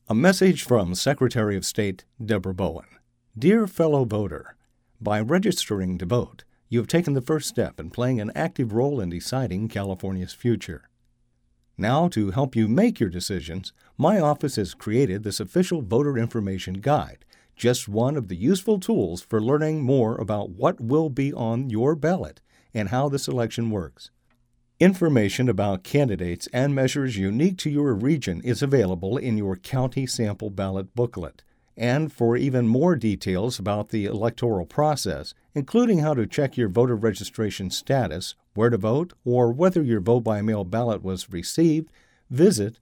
A message from Secretary of State Deborah Bowen. Dear fellow voter, by registering to vote, you have taken the first step in playing an active role in deciding California's future. Now, to help you make your decisions, my office has created this official voter information guide, just one of the useful tools for learning more about what will be on your ballot and how this election works. Information about candidates and measures unique to your region is available in your county sample ballot booklet. And for even more details about the electoral process, including how to check your voter registration status, where to vote, or whether your vote-by-mail ballot was received, visit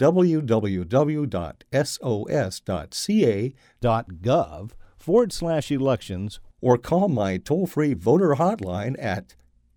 www.sos.ca.gov/elections or call my toll-free voter hotline at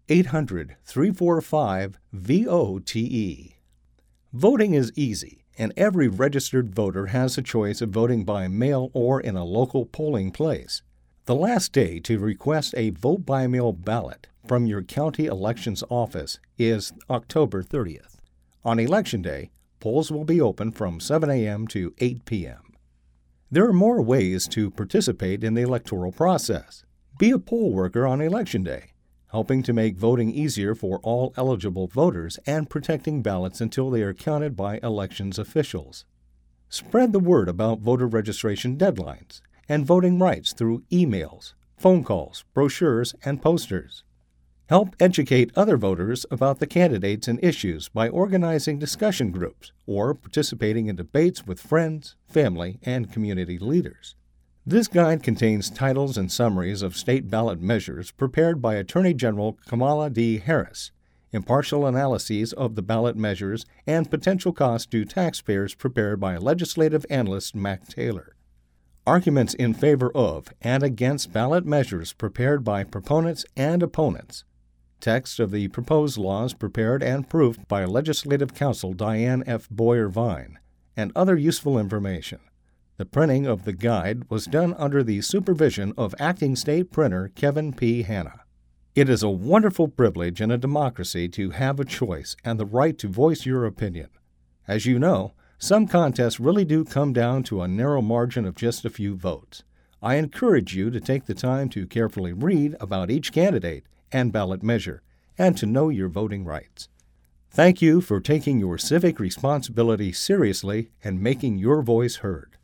800-345-VOTE. Voting is easy, and every registered voter has a choice of voting by mail or in a local polling place. The last day to request a vote-by-mail ballot from your county elections office is October 30th. On Election Day, polls will be open from 7 a.m. to 8 p.m. There are more ways to participate in the electoral process. Be a poll worker on Election Day, helping to make voting easier for all eligible voters and protecting ballots until they are counted by elections officials. Spread the word about voter registration deadlines and voting rights through emails, phone calls, brochures, and posters. Help educate other voters about the candidates and issues by organizing discussion groups or participating in debates with friends, family, and community leaders. This guide contains titles and summaries of state ballot measures prepared by Attorney General Kamala D. Harris, impartial analyses of the ballot measures, and potential costs to taxpayers prepared by legislative analyst Mac Taylor. Arguments in favor of and against ballot measures prepared by proponents and opponents. Text of the proposed laws prepared and proofed by Legislative Counsel Diane F. Boyer-Vine, and other useful information. The printing of the guide was done under the supervision of Acting State Printer Kevin P. Hanna. It is a wonderful privilege in a democracy to have a choice and the right to voice your opinion. As you know, some contests really do come down to a narrow margin of just a few votes. I encourage you to take the time to carefully read about each candidate and ballot measure and to know your voting rights. Thank you for taking your civic responsibility seriously and making your voice heard.